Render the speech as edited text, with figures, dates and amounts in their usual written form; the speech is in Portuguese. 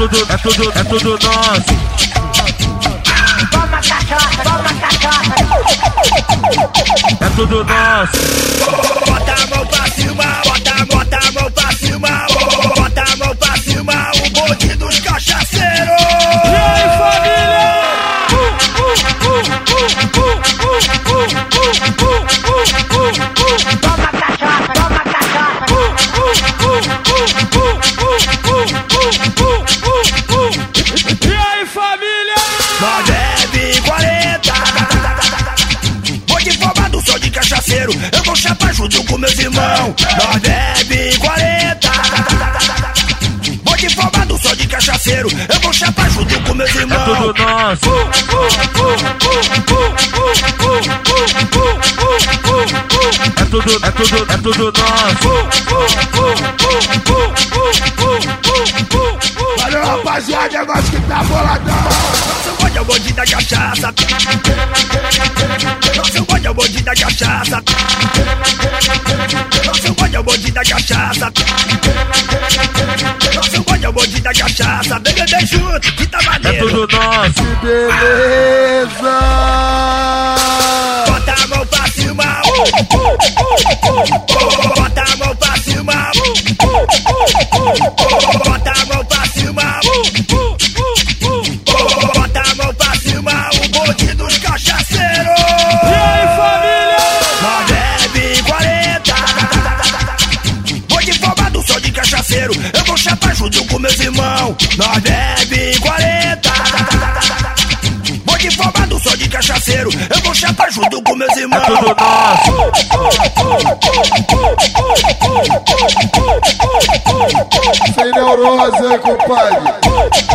tudo nosso. Toma cachaça, toma cachaça. É tudo nosso. Bota a mão pra cima, bota a mão pra cima, bota a mão pra cima, o bonde dos cachaceiros. E aí, família? Toma cachaça, toma cachaça. E aí, família? Nós bebe 40. Vou de formado, sou de cachaceiro. Eu vou chapar junto com meus irmãos. Nós bebe 40. Vou de formado, sou de cachaceiro. Eu vou chapar junto com meus irmãos. É tudo nosso. É tudo nosso. Valeu, rapaziada, é nós que tá boladão. Nosso bonde é o bonde da cachaça. Nosso bonde é o bonde da cachaça. Nosso bonde é o bonde da cachaça. Nosso bonde é o bonde da cachaça. Bebê junto, que tá É maneiro. tudo nosso. Beleza. Bota a mão pra cima. Bota a mão pra cima. Bota a mão pra cima. Bota a mão pra cima, o bonde dos cachaceiros. E aí, família? Nós bebe 40. Vou de formado, sou de cachaceiro. Eu vou chapar junto com meus irmãos. Nós bebe 40. Vou de formado, sou de cachaceiro. Eu vou chapar junto com meus irmãos. É tudo nosso. Sem neurose, compadre.